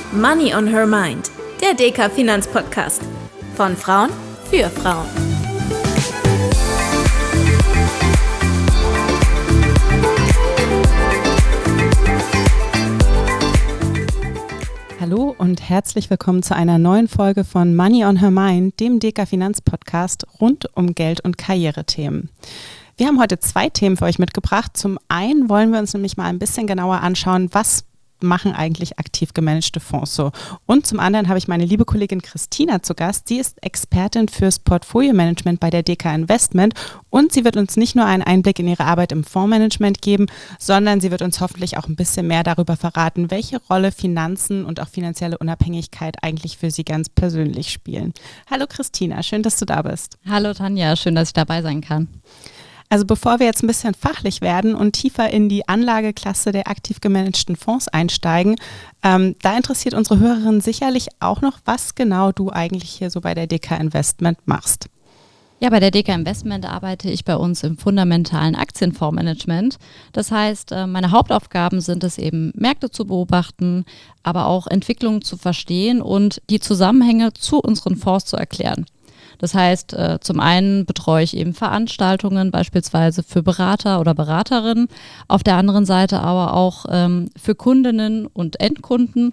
Money on Her Mind, der DK Finanzpodcast. Von Frauen für Frauen. Hallo und herzlich willkommen zu einer neuen Folge von Money on Her Mind, dem DK Finanzpodcast rund um Geld- und Karrierethemen. Wir haben heute 2 Themen für euch mitgebracht. Zum einen wollen wir uns nämlich mal ein bisschen genauer anschauen, was machen eigentlich aktiv gemanagte Fonds so. Und zum anderen habe ich meine liebe Kollegin Christina zu Gast. Sie ist Expertin fürs Portfolio-Management bei der DK Investment und sie wird uns nicht nur einen Einblick in ihre Arbeit im Fondsmanagement geben, sondern sie wird uns hoffentlich auch ein bisschen mehr darüber verraten, welche Rolle Finanzen und auch finanzielle Unabhängigkeit eigentlich für sie ganz persönlich spielen. Hallo Christina, schön, dass du da bist. Hallo Tanja, schön, dass ich dabei sein kann. Also bevor wir jetzt ein bisschen fachlich werden und tiefer in die Anlageklasse der aktiv gemanagten Fonds einsteigen, da interessiert unsere Hörerin sicherlich auch noch, was genau du eigentlich hier so bei der DK Investment machst. Ja, bei der DK Investment arbeite ich bei uns im fundamentalen Aktienfondsmanagement. Das heißt, meine Hauptaufgaben sind es eben, Märkte zu beobachten, aber auch Entwicklungen zu verstehen und die Zusammenhänge zu unseren Fonds zu erklären. Das heißt, zum einen betreue ich eben Veranstaltungen, beispielsweise für Berater oder Beraterinnen, auf der anderen Seite aber auch für Kundinnen und Endkunden.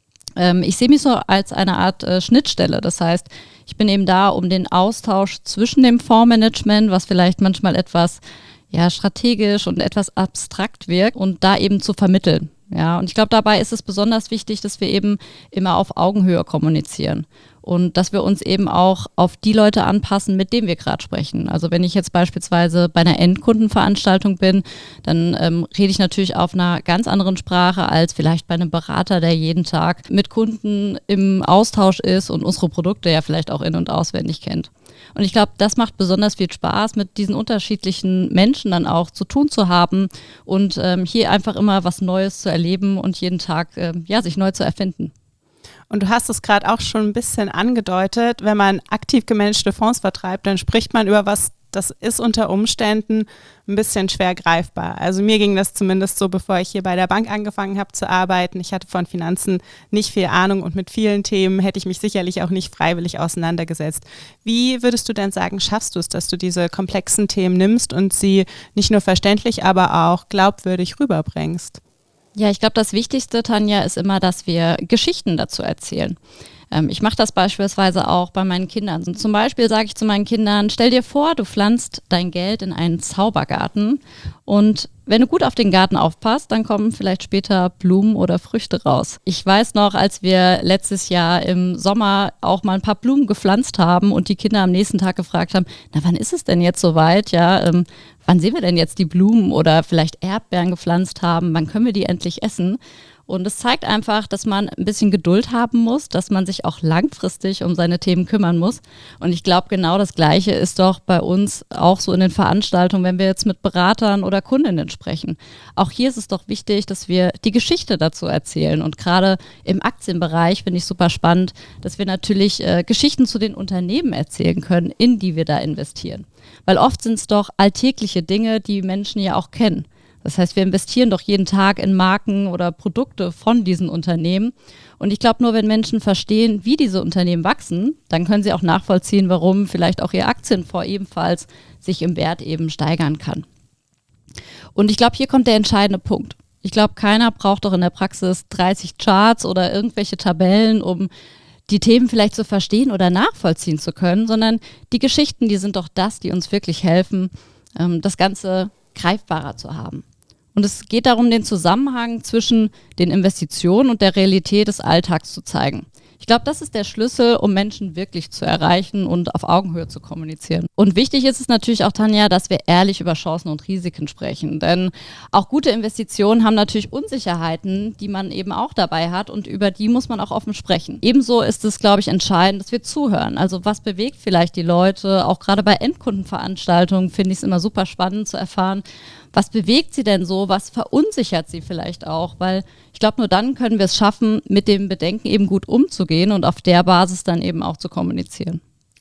Ich sehe mich so als eine Art Schnittstelle. Das heißt, ich bin eben da, um den Austausch zwischen dem Fondsmanagement, was vielleicht manchmal etwas strategisch und etwas abstrakt wirkt, und da eben zu vermitteln. Ja, und ich glaube, dabei ist es besonders wichtig, dass wir eben immer auf Augenhöhe kommunizieren und dass wir uns eben auch auf die Leute anpassen, mit denen wir gerade sprechen. Also wenn ich jetzt beispielsweise bei einer Endkundenveranstaltung bin, dann rede ich natürlich auf einer ganz anderen Sprache als vielleicht bei einem Berater, der jeden Tag mit Kunden im Austausch ist und unsere Produkte ja vielleicht auch in- und auswendig kennt. Und ich glaube, das macht besonders viel Spaß, mit diesen unterschiedlichen Menschen dann auch zu tun zu haben und hier einfach immer was Neues zu erleben und jeden Tag sich neu zu erfinden. Und du hast es gerade auch schon ein bisschen angedeutet, wenn man aktiv gemanagte Fonds vertreibt, dann spricht man über was, das ist unter Umständen ein bisschen schwer greifbar. Also mir ging das zumindest so, bevor ich hier bei der Bank angefangen habe zu arbeiten. Ich hatte von Finanzen nicht viel Ahnung und mit vielen Themen hätte ich mich sicherlich auch nicht freiwillig auseinandergesetzt. Wie würdest du denn sagen, schaffst du es, dass du diese komplexen Themen nimmst und sie nicht nur verständlich, aber auch glaubwürdig rüberbringst? Ja, ich glaube, das Wichtigste, Tanja, ist immer, dass wir Geschichten dazu erzählen. Ich mache das beispielsweise auch bei meinen Kindern. Zum Beispiel sage ich zu meinen Kindern, stell dir vor, du pflanzt dein Geld in einen Zaubergarten und wenn du gut auf den Garten aufpasst, dann kommen vielleicht später Blumen oder Früchte raus. Ich weiß noch, als wir letztes Jahr im Sommer auch mal ein paar Blumen gepflanzt haben und die Kinder am nächsten Tag gefragt haben, na, wann ist es denn jetzt soweit? Ja, wann sehen wir denn jetzt die Blumen oder vielleicht Erdbeeren gepflanzt haben? Wann können wir die endlich essen? Und es zeigt einfach, dass man ein bisschen Geduld haben muss, dass man sich auch langfristig um seine Themen kümmern muss. Und ich glaube, genau das Gleiche ist doch bei uns auch so in den Veranstaltungen, wenn wir jetzt mit Beratern oder Kundinnen sprechen. Auch hier ist es doch wichtig, dass wir die Geschichte dazu erzählen. Und gerade im Aktienbereich finde ich super spannend, dass wir natürlich Geschichten zu den Unternehmen erzählen können, in die wir da investieren. Weil oft sind es doch alltägliche Dinge, die Menschen ja auch kennen. Das heißt, wir investieren doch jeden Tag in Marken oder Produkte von diesen Unternehmen. Und ich glaube, nur wenn Menschen verstehen, wie diese Unternehmen wachsen, dann können sie auch nachvollziehen, warum vielleicht auch ihr Aktienfonds ebenfalls sich im Wert eben steigern kann. Und ich glaube, hier kommt der entscheidende Punkt. Ich glaube, keiner braucht doch in der Praxis 30 Charts oder irgendwelche Tabellen, um die Themen vielleicht zu verstehen oder nachvollziehen zu können, sondern die Geschichten, die sind doch das, die uns wirklich helfen, das Ganze greifbarer zu haben. Und es geht darum, den Zusammenhang zwischen den Investitionen und der Realität des Alltags zu zeigen. Ich glaube, das ist der Schlüssel, um Menschen wirklich zu erreichen und auf Augenhöhe zu kommunizieren. Und wichtig ist es natürlich auch, Tanja, dass wir ehrlich über Chancen und Risiken sprechen. Denn auch gute Investitionen haben natürlich Unsicherheiten, die man eben auch dabei hat und über die muss man auch offen sprechen. Ebenso ist es, glaube ich, entscheidend, dass wir zuhören. Also was bewegt vielleicht die Leute? Auch gerade bei Endkundenveranstaltungen finde ich es immer super spannend zu erfahren, was bewegt sie denn so? Was verunsichert sie vielleicht auch? Weil ich glaube, nur dann können wir es schaffen, mit dem Bedenken eben gut umzugehen und auf der Basis dann eben auch zu kommunizieren.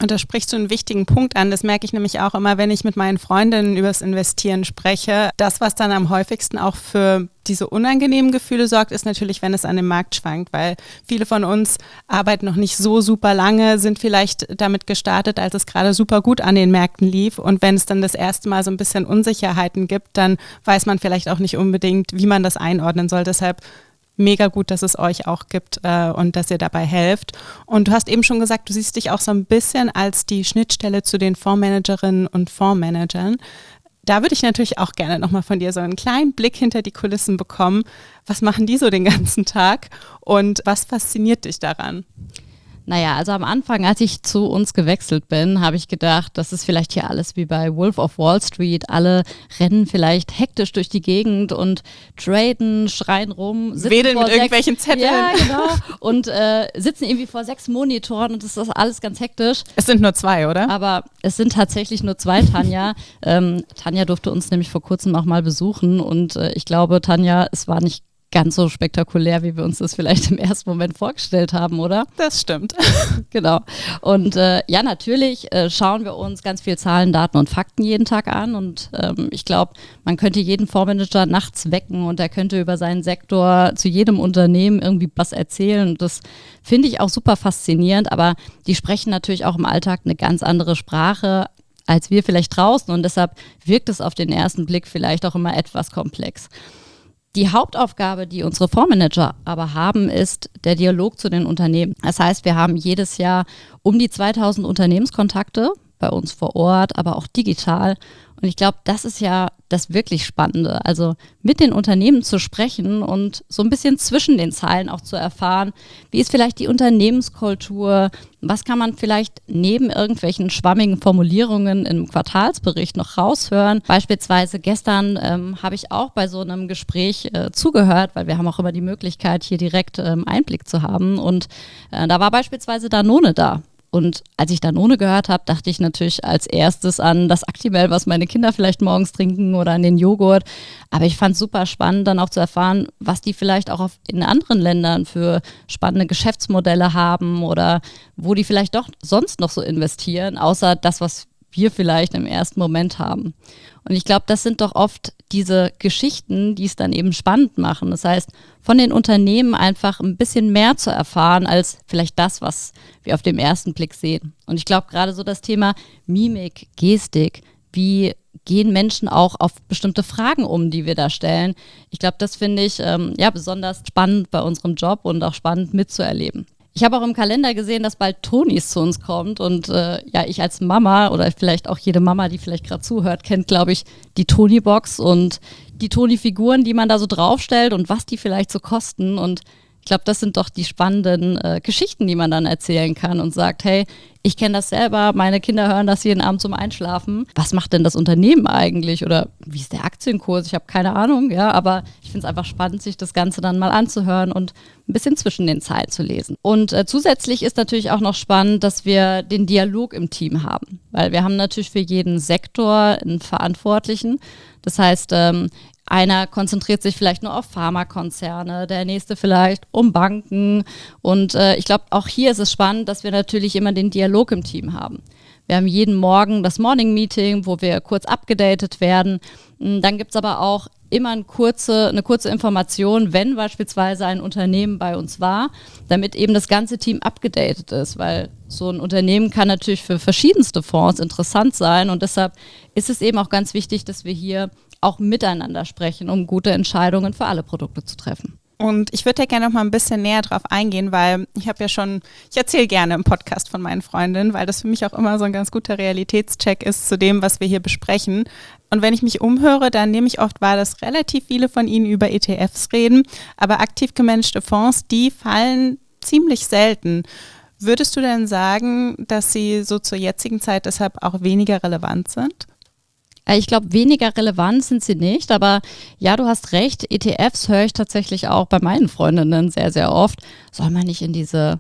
Und da sprichst du einen wichtigen Punkt an. Das merke ich nämlich auch immer, wenn ich mit meinen Freundinnen über das Investieren spreche. Das, was dann am häufigsten auch für diese unangenehmen Gefühle sorgt, ist natürlich, wenn es an dem Markt schwankt, weil viele von uns arbeiten noch nicht so super lange, sind vielleicht damit gestartet, als es gerade super gut an den Märkten lief. Und wenn es dann das erste Mal so ein bisschen Unsicherheiten gibt, dann weiß man vielleicht auch nicht unbedingt, wie man das einordnen soll. Deshalb mega gut, dass es euch auch gibt und dass ihr dabei helft. Und du hast eben schon gesagt, du siehst dich auch so ein bisschen als die Schnittstelle zu den Fondsmanagerinnen und Fondsmanagern. Da würde ich natürlich auch gerne nochmal von dir so einen kleinen Blick hinter die Kulissen bekommen. Was machen die so den ganzen Tag und was fasziniert dich daran? Naja, also am Anfang, als ich zu uns gewechselt bin, habe ich gedacht, das ist vielleicht hier alles wie bei Wolf of Wall Street. Alle rennen vielleicht hektisch durch die Gegend und traden, schreien rum. Wedeln mit irgendwelchen Zetteln. Ja, genau. Und sitzen irgendwie vor 6 Monitoren und das ist alles ganz hektisch. Es sind nur 2, oder? Aber es sind tatsächlich nur 2, Tanja. Tanja durfte uns nämlich vor kurzem auch mal besuchen und ich glaube, Tanja, es war nicht ganz so spektakulär, wie wir uns das vielleicht im ersten Moment vorgestellt haben, oder? Das stimmt. Genau. Und ja, natürlich schauen wir uns ganz viel Zahlen, Daten und Fakten jeden Tag an und ich glaube, man könnte jeden Fondsmanager nachts wecken und er könnte über seinen Sektor zu jedem Unternehmen irgendwie was erzählen und das finde ich auch super faszinierend, aber die sprechen natürlich auch im Alltag eine ganz andere Sprache als wir vielleicht draußen und deshalb wirkt es auf den ersten Blick vielleicht auch immer etwas komplex. Die Hauptaufgabe, die unsere Fondsmanager aber haben, ist der Dialog zu den Unternehmen. Das heißt, wir haben jedes Jahr um die 2000 Unternehmenskontakte bei uns vor Ort, aber auch digital. Und ich glaube, das ist ja das wirklich Spannende. Also mit den Unternehmen zu sprechen und so ein bisschen zwischen den Zeilen auch zu erfahren, wie ist vielleicht die Unternehmenskultur, was kann man vielleicht neben irgendwelchen schwammigen Formulierungen im Quartalsbericht noch raushören. Beispielsweise gestern habe ich auch bei so einem Gespräch zugehört, weil wir haben auch immer die Möglichkeit, hier direkt Einblick zu haben. Und da war beispielsweise Danone da. Und als ich Danone gehört habe, dachte ich natürlich als erstes an das Actimel, was meine Kinder vielleicht morgens trinken oder an den Joghurt. Aber ich fand es super spannend, dann auch zu erfahren, was die vielleicht auch in anderen Ländern für spannende Geschäftsmodelle haben oder wo die vielleicht doch sonst noch so investieren, außer das, was wir vielleicht im ersten Moment haben. Und ich glaube, das sind doch oft diese Geschichten, die es dann eben spannend machen. Das heißt, von den Unternehmen einfach ein bisschen mehr zu erfahren, als vielleicht das, was wir auf dem ersten Blick sehen. Und ich glaube, gerade so das Thema Mimik, Gestik, wie gehen Menschen auch auf bestimmte Fragen um, die wir da stellen. Ich glaube, das finde ich besonders spannend bei unserem Job und auch spannend mitzuerleben. Ich habe auch im Kalender gesehen, dass bald Tonis zu uns kommt und ich als Mama oder vielleicht auch jede Mama, die vielleicht gerade zuhört, kennt, glaube ich, die Toni-Box und die Toni-Figuren, die man da so draufstellt und was die vielleicht so kosten und ich glaube, das sind doch die spannenden Geschichten, die man dann erzählen kann und sagt, hey, ich kenne das selber, meine Kinder hören das jeden Abend zum Einschlafen. Was macht denn das Unternehmen eigentlich oder wie ist der Aktienkurs? Ich habe keine Ahnung, ja, aber ich finde es einfach spannend, sich das Ganze dann mal anzuhören und ein bisschen zwischen den Zeilen zu lesen. Und zusätzlich ist natürlich auch noch spannend, dass wir den Dialog im Team haben, weil wir haben natürlich für jeden Sektor einen Verantwortlichen. Das heißt, einer konzentriert sich vielleicht nur auf Pharmakonzerne, der nächste vielleicht um Banken. Und ich glaube, auch hier ist es spannend, dass wir natürlich immer den Dialog im Team haben. Wir haben jeden Morgen das Morning Meeting, wo wir kurz abgedatet werden. Dann gibt es aber auch immer eine kurze Information, wenn beispielsweise ein Unternehmen bei uns war, damit eben das ganze Team abgedatet ist, weil so ein Unternehmen kann natürlich für verschiedenste Fonds interessant sein und deshalb ist es eben auch ganz wichtig, dass wir hier auch miteinander sprechen, um gute Entscheidungen für alle Produkte zu treffen. Und ich würde ja gerne noch mal ein bisschen näher drauf eingehen, weil ich erzähle gerne im Podcast von meinen Freundinnen, weil das für mich auch immer so ein ganz guter Realitätscheck ist zu dem, was wir hier besprechen. Und wenn ich mich umhöre, dann nehme ich oft wahr, dass relativ viele von ihnen über ETFs reden, aber aktiv gemanagte Fonds, die fallen ziemlich selten. Würdest du denn sagen, dass sie so zur jetzigen Zeit deshalb auch weniger relevant sind? Ich glaube, weniger relevant sind sie nicht, aber ja, du hast recht, ETFs höre ich tatsächlich auch bei meinen Freundinnen sehr, sehr oft. Soll man nicht in diese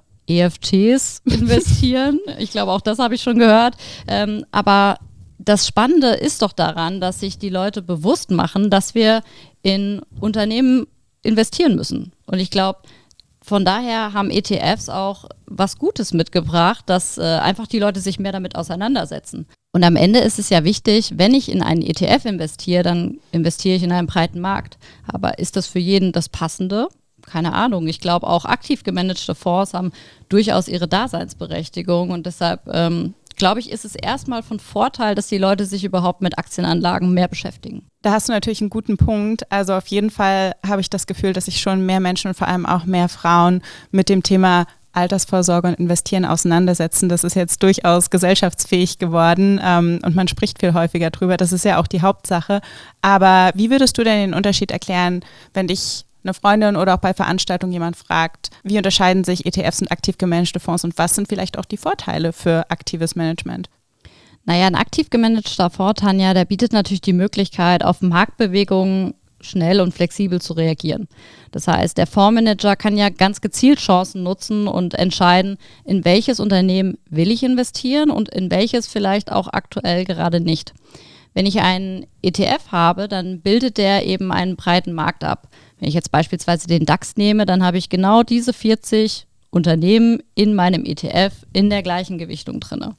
EFTs investieren? Ich glaube, auch das habe ich schon gehört. Aber das Spannende ist doch daran, dass sich die Leute bewusst machen, dass wir in Unternehmen investieren müssen. Und ich glaube, von daher haben ETFs auch was Gutes mitgebracht, dass einfach die Leute sich mehr damit auseinandersetzen. Und am Ende ist es ja wichtig, wenn ich in einen ETF investiere, dann investiere ich in einen breiten Markt. Aber ist das für jeden das Passende? Keine Ahnung. Ich glaube, auch aktiv gemanagte Fonds haben durchaus ihre Daseinsberechtigung. Und deshalb glaube ich, ist es erstmal von Vorteil, dass die Leute sich überhaupt mit Aktienanlagen mehr beschäftigen. Da hast du natürlich einen guten Punkt. Also auf jeden Fall habe ich das Gefühl, dass sich schon mehr Menschen und vor allem auch mehr Frauen mit dem Thema Altersvorsorge und Investieren auseinandersetzen. Das ist jetzt durchaus gesellschaftsfähig geworden und man spricht viel häufiger drüber. Das ist ja auch die Hauptsache. Aber wie würdest du denn den Unterschied erklären, wenn dich eine Freundin oder auch bei Veranstaltungen jemand fragt, wie unterscheiden sich ETFs und aktiv gemanagte Fonds und was sind vielleicht auch die Vorteile für aktives Management? Naja, ein aktiv gemanagter Fonds, Tanja, der bietet natürlich die Möglichkeit, auf Marktbewegungen schnell und flexibel zu reagieren. Das heißt, der Fondsmanager kann ja ganz gezielt Chancen nutzen und entscheiden, in welches Unternehmen will ich investieren und in welches vielleicht auch aktuell gerade nicht. Wenn ich einen ETF habe, dann bildet der eben einen breiten Markt ab. Wenn ich jetzt beispielsweise den DAX nehme, dann habe ich genau diese 40 Unternehmen in meinem ETF in der gleichen Gewichtung drin.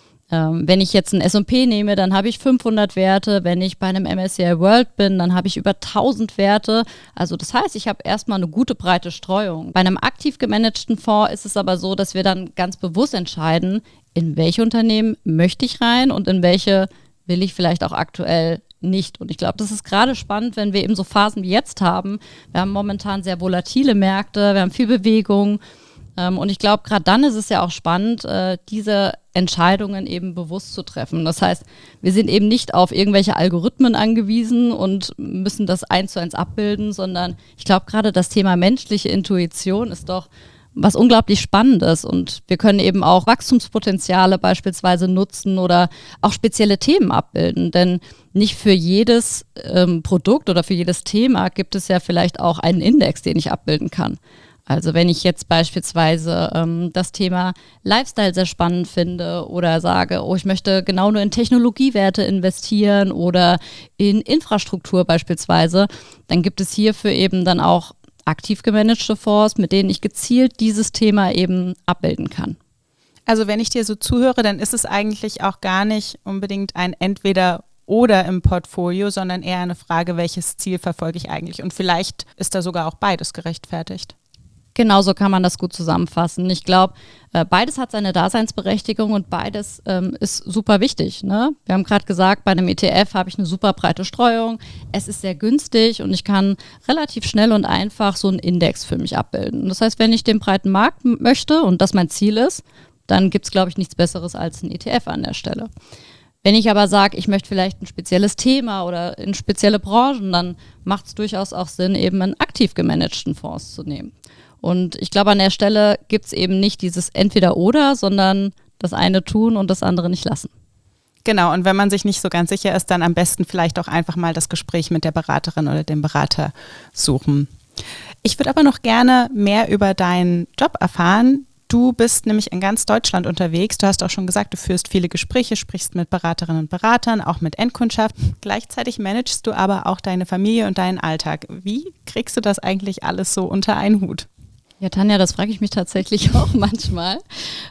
Wenn ich jetzt einen S&P nehme, dann habe ich 500 Werte. Wenn ich bei einem MSCI World bin, dann habe ich über 1000 Werte. Also das heißt, ich habe erstmal eine gute breite Streuung. Bei einem aktiv gemanagten Fonds ist es aber so, dass wir dann ganz bewusst entscheiden, in welche Unternehmen möchte ich rein und in welche will ich vielleicht auch aktuell nicht. Und ich glaube, das ist gerade spannend, wenn wir eben so Phasen wie jetzt haben. Wir haben momentan sehr volatile Märkte, wir haben viel Bewegung. Und ich glaube, gerade dann ist es ja auch spannend, diese Entscheidungen eben bewusst zu treffen. Das heißt, wir sind eben nicht auf irgendwelche Algorithmen angewiesen und müssen das 1:1 abbilden, sondern ich glaube, gerade das Thema menschliche Intuition ist doch was unglaublich Spannendes und wir können eben auch Wachstumspotenziale beispielsweise nutzen oder auch spezielle Themen abbilden, denn nicht für jedes Produkt oder für jedes Thema gibt es ja vielleicht auch einen Index, den ich abbilden kann. Also wenn ich jetzt beispielsweise das Thema Lifestyle sehr spannend finde oder sage, oh, ich möchte genau nur in Technologiewerte investieren oder in Infrastruktur beispielsweise, dann gibt es hierfür eben dann auch aktiv gemanagte Fonds, mit denen ich gezielt dieses Thema eben abbilden kann. Also wenn ich dir so zuhöre, dann ist es eigentlich auch gar nicht unbedingt ein Entweder-oder im Portfolio, sondern eher eine Frage, welches Ziel verfolge ich eigentlich? Und vielleicht ist da sogar auch beides gerechtfertigt. Genau so kann man das gut zusammenfassen. Ich glaube, beides hat seine Daseinsberechtigung und beides ist super wichtig. Ne? Wir haben gerade gesagt, bei einem ETF habe ich eine super breite Streuung. Es ist sehr günstig und ich kann relativ schnell und einfach so einen Index für mich abbilden. Das heißt, wenn ich den breiten Markt möchte und das mein Ziel ist, dann gibt es, glaube ich, nichts Besseres als ein ETF an der Stelle. Wenn ich aber sage, ich möchte vielleicht ein spezielles Thema oder in spezielle Branchen, dann macht es durchaus auch Sinn, eben einen aktiv gemanagten Fonds zu nehmen. Und ich glaube, an der Stelle gibt es eben nicht dieses Entweder-Oder, sondern das eine tun und das andere nicht lassen. Genau, und wenn man sich nicht so ganz sicher ist, dann am besten vielleicht auch einfach mal das Gespräch mit der Beraterin oder dem Berater suchen. Ich würde aber noch gerne mehr über deinen Job erfahren. Du bist nämlich in ganz Deutschland unterwegs. Du hast auch schon gesagt, du führst viele Gespräche, sprichst mit Beraterinnen und Beratern, auch mit Endkundschaft. Gleichzeitig managst du aber auch deine Familie und deinen Alltag. Wie kriegst du das eigentlich alles so unter einen Hut? Ja, Tanja, das frage ich mich tatsächlich auch manchmal.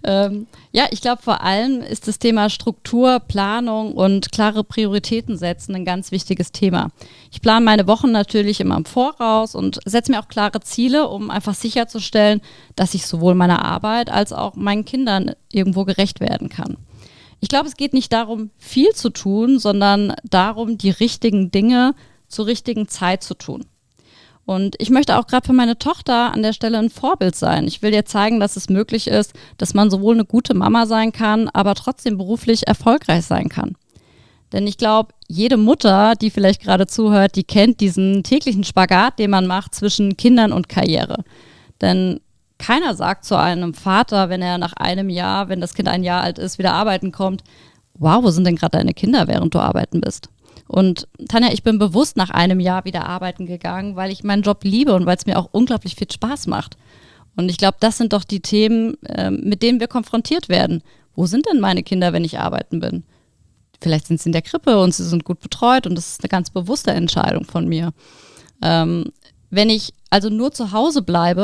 Ich glaube, vor allem ist das Thema Struktur, Planung und klare Prioritäten setzen ein ganz wichtiges Thema. Ich plane meine Wochen natürlich immer im Voraus und setze mir auch klare Ziele, um einfach sicherzustellen, dass ich sowohl meiner Arbeit als auch meinen Kindern irgendwo gerecht werden kann. Ich glaube, es geht nicht darum, viel zu tun, sondern darum, die richtigen Dinge zur richtigen Zeit zu tun. Und ich möchte auch gerade für meine Tochter an der Stelle ein Vorbild sein. Ich will ihr zeigen, dass es möglich ist, dass man sowohl eine gute Mama sein kann, aber trotzdem beruflich erfolgreich sein kann. Denn ich glaube, jede Mutter, die vielleicht gerade zuhört, die kennt diesen täglichen Spagat, den man macht zwischen Kindern und Karriere. Denn keiner sagt zu einem Vater, wenn er nach einem Jahr, wenn das Kind 1 Jahr alt ist, wieder arbeiten kommt, wow, wo sind denn gerade deine Kinder, während du arbeiten bist? Und Tanja, ich bin bewusst nach einem Jahr wieder arbeiten gegangen, weil ich meinen Job liebe und weil es mir auch unglaublich viel Spaß macht. Und ich glaube, das sind doch die Themen, mit denen wir konfrontiert werden. Wo sind denn meine Kinder, wenn ich arbeiten bin? Vielleicht sind sie in der Krippe und sie sind gut betreut und das ist eine ganz bewusste Entscheidung von mir. Wenn ich also nur zu Hause bleibe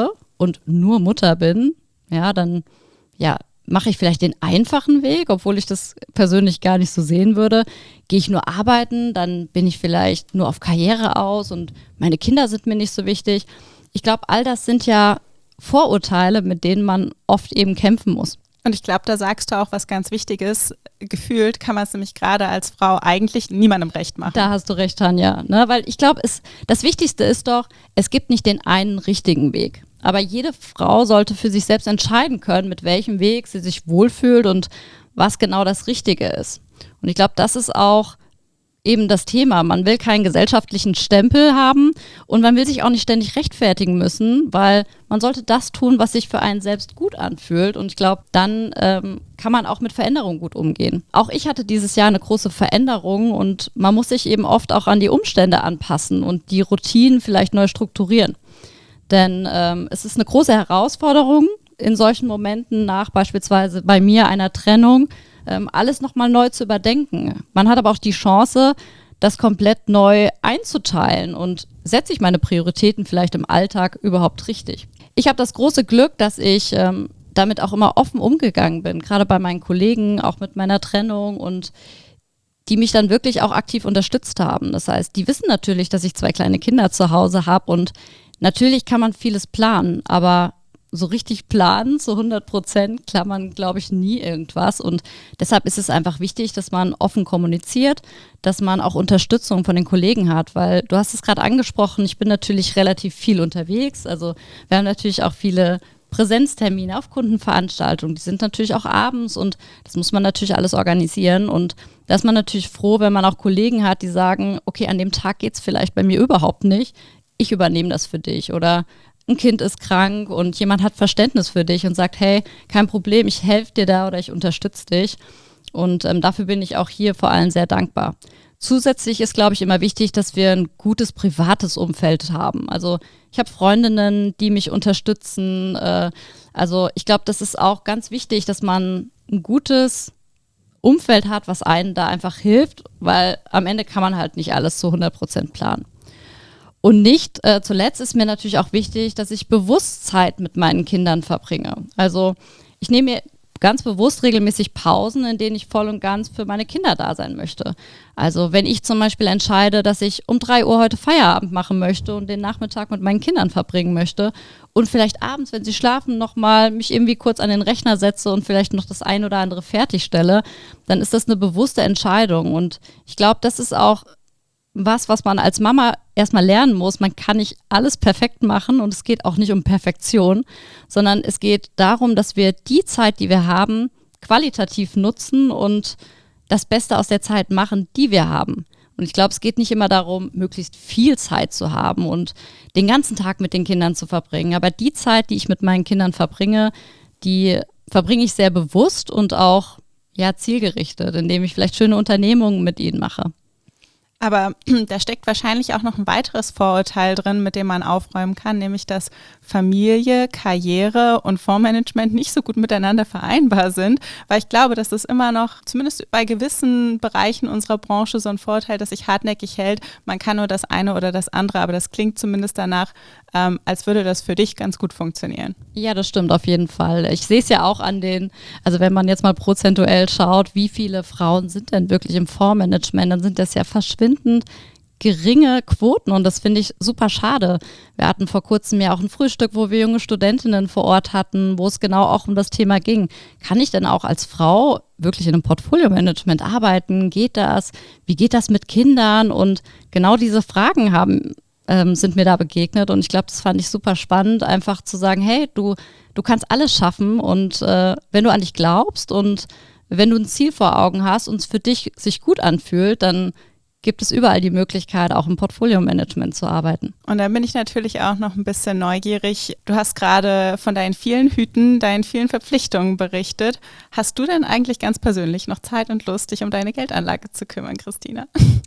und nur Mutter bin, ja, dann mache ich vielleicht den einfachen Weg, obwohl ich das persönlich gar nicht so sehen würde. Gehe ich nur arbeiten, dann bin ich vielleicht nur auf Karriere aus und meine Kinder sind mir nicht so wichtig. Ich glaube, all das sind ja Vorurteile, mit denen man oft eben kämpfen muss. Und ich glaube, da sagst du auch was ganz Wichtiges. Gefühlt kann man es nämlich gerade als Frau eigentlich niemandem recht machen. Da hast du recht, Tanja. Ne? Weil ich glaube, das Wichtigste ist doch, es gibt nicht den einen richtigen Weg. Aber jede Frau sollte für sich selbst entscheiden können, mit welchem Weg sie sich wohlfühlt und was genau das Richtige ist. Und ich glaube, das ist auch eben das Thema. Man will keinen gesellschaftlichen Stempel haben und man will sich auch nicht ständig rechtfertigen müssen, weil man sollte das tun, was sich für einen selbst gut anfühlt. Und ich glaube, dann kann man auch mit Veränderungen gut umgehen. Auch ich hatte dieses Jahr eine große Veränderung und man muss sich eben oft auch an die Umstände anpassen und die Routinen vielleicht neu strukturieren. Denn es ist eine große Herausforderung, in solchen Momenten nach beispielsweise bei mir einer Trennung alles nochmal neu zu überdenken. Man hat aber auch die Chance, das komplett neu einzuteilen und setze ich meine Prioritäten vielleicht im Alltag überhaupt richtig. Ich habe das große Glück, dass ich damit auch immer offen umgegangen bin, gerade bei meinen Kollegen, auch mit meiner Trennung und die mich dann wirklich auch aktiv unterstützt haben. Das heißt, die wissen natürlich, dass ich 2 kleine Kinder zu Hause habe und natürlich kann man vieles planen, aber so richtig planen zu 100% kann man, glaube ich, nie irgendwas. Und deshalb ist es einfach wichtig, dass man offen kommuniziert, dass man auch Unterstützung von den Kollegen hat, weil du hast es gerade angesprochen, ich bin natürlich relativ viel unterwegs. Also wir haben natürlich auch viele Präsenztermine auf Kundenveranstaltungen, die sind natürlich auch abends und das muss man natürlich alles organisieren. Und da ist man natürlich froh, wenn man auch Kollegen hat, die sagen, okay, an dem Tag geht es vielleicht bei mir überhaupt nicht, ich übernehme das für dich oder ein Kind ist krank und jemand hat Verständnis für dich und sagt, hey, kein Problem, ich helfe dir da oder ich unterstütze dich. Und dafür bin ich auch hier vor allem sehr dankbar. Zusätzlich ist, glaube ich, immer wichtig, dass wir ein gutes privates Umfeld haben. Also ich habe Freundinnen, die mich unterstützen. Also ich glaube, das ist auch ganz wichtig, dass man ein gutes Umfeld hat, was einen da einfach hilft, weil am Ende kann man halt nicht alles zu 100% planen. Und nicht zuletzt ist mir natürlich auch wichtig, dass ich bewusst Zeit mit meinen Kindern verbringe. Also ich nehme mir ganz bewusst regelmäßig Pausen, in denen ich voll und ganz für meine Kinder da sein möchte. Also wenn ich zum Beispiel entscheide, dass ich um 3 Uhr heute Feierabend machen möchte und den Nachmittag mit meinen Kindern verbringen möchte und vielleicht abends, wenn sie schlafen, nochmal mich irgendwie kurz an den Rechner setze und vielleicht noch das ein oder andere fertigstelle, dann ist das eine bewusste Entscheidung. Und ich glaube, das ist auch was man als Mama erstmal lernen muss. Man kann nicht alles perfekt machen und es geht auch nicht um Perfektion, sondern es geht darum, dass wir die Zeit, die wir haben, qualitativ nutzen und das Beste aus der Zeit machen, die wir haben. Und ich glaube, es geht nicht immer darum, möglichst viel Zeit zu haben und den ganzen Tag mit den Kindern zu verbringen. Aber die Zeit, die ich mit meinen Kindern verbringe, die verbringe ich sehr bewusst und auch zielgerichtet, indem ich vielleicht schöne Unternehmungen mit ihnen mache. Aber da steckt wahrscheinlich auch noch ein weiteres Vorurteil drin, mit dem man aufräumen kann, nämlich dass Familie, Karriere und Fondsmanagement nicht so gut miteinander vereinbar sind, weil ich glaube, dass das immer noch, zumindest bei gewissen Bereichen unserer Branche, so ein Vorteil, dass sich hartnäckig hält. Man kann nur das eine oder das andere, aber das klingt zumindest danach, als würde das für dich ganz gut funktionieren. Ja, das stimmt auf jeden Fall. Ich sehe es ja auch also wenn man jetzt mal prozentuell schaut, wie viele Frauen sind denn wirklich im Fondsmanagement, dann sind das ja verschwindend geringe Quoten und das finde ich super schade. Wir hatten vor kurzem ja auch ein Frühstück, wo wir junge Studentinnen vor Ort hatten, wo es genau auch um das Thema ging. Kann ich denn auch als Frau wirklich in einem Portfolio-Management arbeiten? Geht das? Wie geht das mit Kindern? Und genau diese Fragen sind mir da begegnet und ich glaube, das fand ich super spannend, einfach zu sagen, hey, du kannst alles schaffen und wenn du an dich glaubst und wenn du ein Ziel vor Augen hast und es für dich sich gut anfühlt, dann gibt es überall die Möglichkeit, auch im Portfolio-Management zu arbeiten. Und da bin ich natürlich auch noch ein bisschen neugierig. Du hast gerade von deinen vielen Hüten, deinen vielen Verpflichtungen berichtet. Hast du denn eigentlich ganz persönlich noch Zeit und Lust, dich um deine Geldanlage zu kümmern, Christina?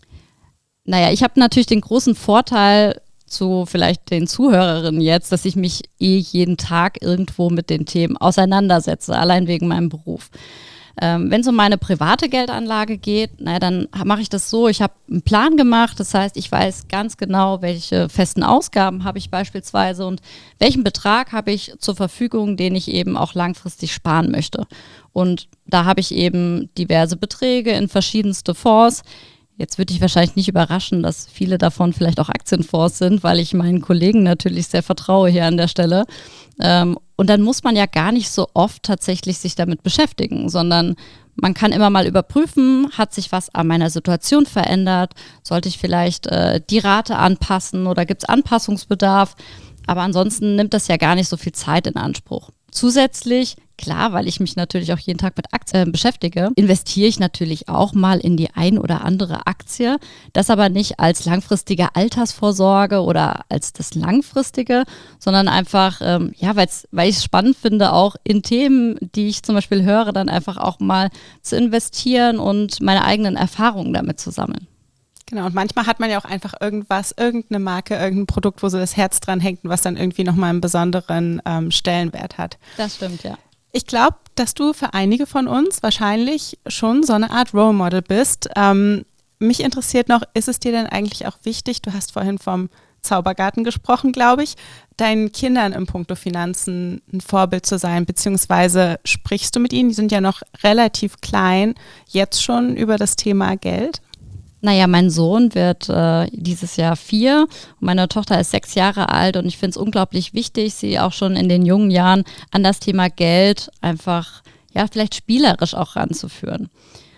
Naja, ich habe natürlich den großen Vorteil zu vielleicht den Zuhörerinnen jetzt, dass ich mich jeden Tag irgendwo mit den Themen auseinandersetze, allein wegen meinem Beruf. Wenn es um meine private Geldanlage geht, dann mache ich das so, ich habe einen Plan gemacht, das heißt, ich weiß ganz genau, welche festen Ausgaben habe ich beispielsweise und welchen Betrag habe ich zur Verfügung, den ich eben auch langfristig sparen möchte. Und da habe ich eben diverse Beträge in verschiedenste Fonds. Jetzt würde ich wahrscheinlich nicht überraschen, dass viele davon vielleicht auch Aktienfonds sind, weil ich meinen Kollegen natürlich sehr vertraue hier an der Stelle. Und dann muss man ja gar nicht so oft tatsächlich sich damit beschäftigen, sondern man kann immer mal überprüfen, hat sich was an meiner Situation verändert, sollte ich vielleicht die Rate anpassen oder gibt es Anpassungsbedarf? Aber ansonsten nimmt das ja gar nicht so viel Zeit in Anspruch. Zusätzlich, klar, weil ich mich natürlich auch jeden Tag mit Aktien beschäftige, investiere ich natürlich auch mal in die ein oder andere Aktie. Das aber nicht als langfristige Altersvorsorge oder als das Langfristige, sondern einfach, weil ich es spannend finde, auch in Themen, die ich zum Beispiel höre, dann einfach auch mal zu investieren und meine eigenen Erfahrungen damit zu sammeln. Genau, und manchmal hat man ja auch einfach irgendeine Marke, irgendein Produkt, wo so das Herz dran hängt und was dann irgendwie nochmal einen besonderen Stellenwert hat. Das stimmt, ja. Ich glaube, dass du für einige von uns wahrscheinlich schon so eine Art Role Model bist. Mich interessiert noch, ist es dir denn eigentlich auch wichtig, du hast vorhin vom Zaubergarten gesprochen, glaube ich, deinen Kindern im Puncto Finanzen ein Vorbild zu sein, beziehungsweise sprichst du mit ihnen, die sind ja noch relativ klein, jetzt schon über das Thema Geld? Naja, mein Sohn wird dieses Jahr 4 und meine Tochter ist 6 Jahre alt und ich finde es unglaublich wichtig, sie auch schon in den jungen Jahren an das Thema Geld einfach, vielleicht spielerisch auch ranzuführen.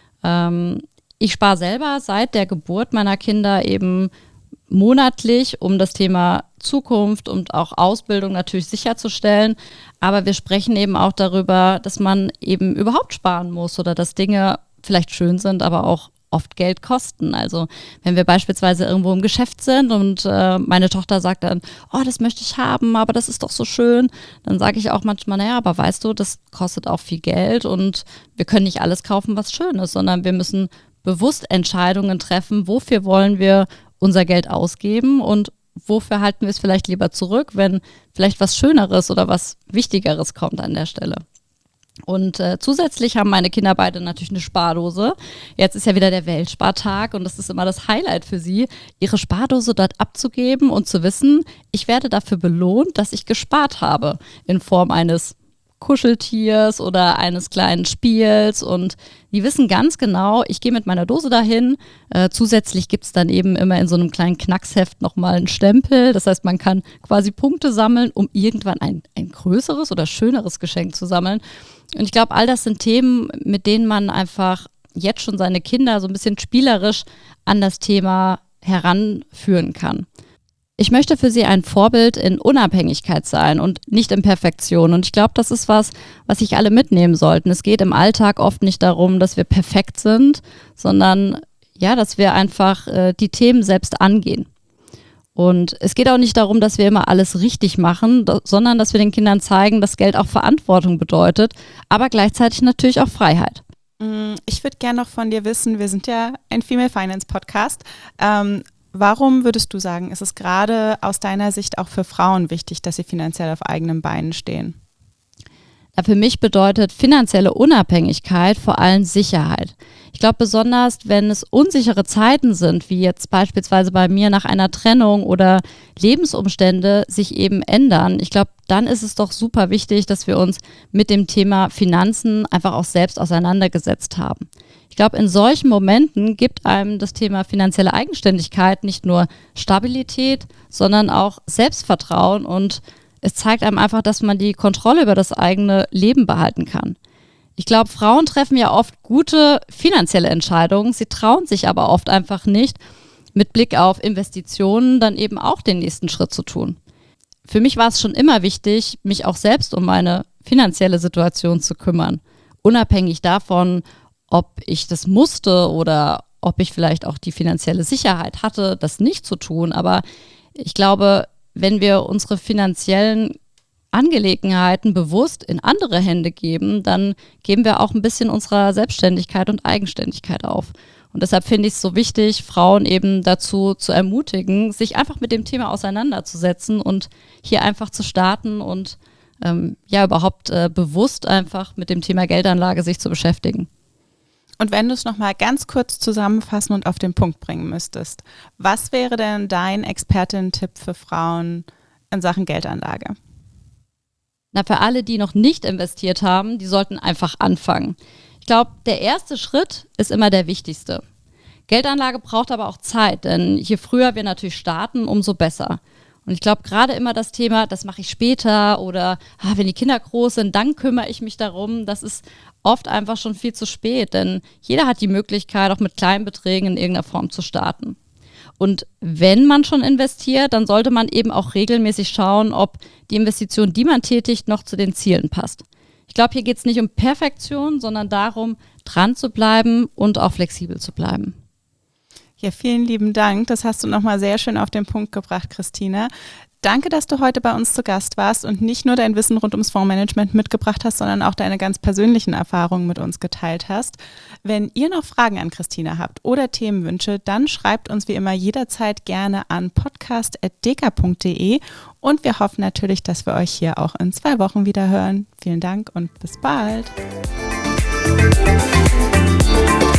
Ich spare selber seit der Geburt meiner Kinder eben monatlich, um das Thema Zukunft und auch Ausbildung natürlich sicherzustellen. Aber wir sprechen eben auch darüber, dass man eben überhaupt sparen muss oder dass Dinge vielleicht schön sind, aber auch oft Geld kosten. Also wenn wir beispielsweise irgendwo im Geschäft sind und meine Tochter sagt dann, oh, das möchte ich haben, aber das ist doch so schön, dann sage ich auch manchmal, naja, aber weißt du, das kostet auch viel Geld und wir können nicht alles kaufen, was schön ist, sondern wir müssen bewusst Entscheidungen treffen, wofür wollen wir unser Geld ausgeben und wofür halten wir es vielleicht lieber zurück, wenn vielleicht was Schöneres oder was Wichtigeres kommt an der Stelle. Und zusätzlich haben meine Kinder beide natürlich eine Spardose. Jetzt ist ja wieder der Weltspartag und das ist immer das Highlight für sie, ihre Spardose dort abzugeben und zu wissen, ich werde dafür belohnt, dass ich gespart habe in Form eines Kuscheltiers oder eines kleinen Spiels und die wissen ganz genau, ich gehe mit meiner Dose dahin. Zusätzlich gibt es dann eben immer in so einem kleinen Knacksheft nochmal einen Stempel. Das heißt, man kann quasi Punkte sammeln, um irgendwann ein größeres oder schöneres Geschenk zu sammeln. Und ich glaube, all das sind Themen, mit denen man einfach jetzt schon seine Kinder so ein bisschen spielerisch an das Thema heranführen kann. Ich möchte für sie ein Vorbild in Unabhängigkeit sein und nicht in Perfektion. Und ich glaube, das ist was sich alle mitnehmen sollten. Es geht im Alltag oft nicht darum, dass wir perfekt sind, sondern dass wir einfach die Themen selbst angehen. Und es geht auch nicht darum, dass wir immer alles richtig machen, sondern dass wir den Kindern zeigen, dass Geld auch Verantwortung bedeutet, aber gleichzeitig natürlich auch Freiheit. Ich würde gerne noch von dir wissen, wir sind ja ein Female Finance Podcast. Warum würdest du sagen, ist es gerade aus deiner Sicht auch für Frauen wichtig, dass sie finanziell auf eigenen Beinen stehen? Ja, für mich bedeutet finanzielle Unabhängigkeit vor allem Sicherheit. Ich glaube, besonders wenn es unsichere Zeiten sind, wie jetzt beispielsweise bei mir nach einer Trennung oder Lebensumstände sich eben ändern, ich glaube, dann ist es doch super wichtig, dass wir uns mit dem Thema Finanzen einfach auch selbst auseinandergesetzt haben. Ich glaube, in solchen Momenten gibt einem das Thema finanzielle Eigenständigkeit nicht nur Stabilität, sondern auch Selbstvertrauen und es zeigt einem einfach, dass man die Kontrolle über das eigene Leben behalten kann. Ich glaube, Frauen treffen ja oft gute finanzielle Entscheidungen, sie trauen sich aber oft einfach nicht, mit Blick auf Investitionen dann eben auch den nächsten Schritt zu tun. Für mich war es schon immer wichtig, mich auch selbst um meine finanzielle Situation zu kümmern, unabhängig davon, ob ich das musste oder ob ich vielleicht auch die finanzielle Sicherheit hatte, das nicht zu tun. Aber ich glaube, wenn wir unsere finanziellen Angelegenheiten bewusst in andere Hände geben, dann geben wir auch ein bisschen unserer Selbstständigkeit und Eigenständigkeit auf. Und deshalb finde ich es so wichtig, Frauen eben dazu zu ermutigen, sich einfach mit dem Thema auseinanderzusetzen und hier einfach zu starten und überhaupt bewusst einfach mit dem Thema Geldanlage sich zu beschäftigen. Und wenn du es nochmal ganz kurz zusammenfassen und auf den Punkt bringen müsstest, was wäre denn dein Expertinnen-Tipp für Frauen in Sachen Geldanlage? Na, für alle, die noch nicht investiert haben, die sollten einfach anfangen. Ich glaube, der erste Schritt ist immer der wichtigste. Geldanlage braucht aber auch Zeit, denn je früher wir natürlich starten, umso besser. Und ich glaube, gerade immer das Thema, das mache ich später oder wenn die Kinder groß sind, dann kümmere ich mich darum, das ist oft einfach schon viel zu spät, denn jeder hat die Möglichkeit, auch mit kleinen Beträgen in irgendeiner Form zu starten. Und wenn man schon investiert, dann sollte man eben auch regelmäßig schauen, ob die Investition, die man tätigt, noch zu den Zielen passt. Ich glaube, hier geht es nicht um Perfektion, sondern darum, dran zu bleiben und auch flexibel zu bleiben. Ja, vielen lieben Dank. Das hast du nochmal sehr schön auf den Punkt gebracht, Christina. Danke, dass du heute bei uns zu Gast warst und nicht nur dein Wissen rund ums Fondsmanagement mitgebracht hast, sondern auch deine ganz persönlichen Erfahrungen mit uns geteilt hast. Wenn ihr noch Fragen an Christina habt oder Themenwünsche, dann schreibt uns wie immer jederzeit gerne an podcast@deka.de und wir hoffen natürlich, dass wir euch hier auch in 2 Wochen wieder hören. Vielen Dank und bis bald.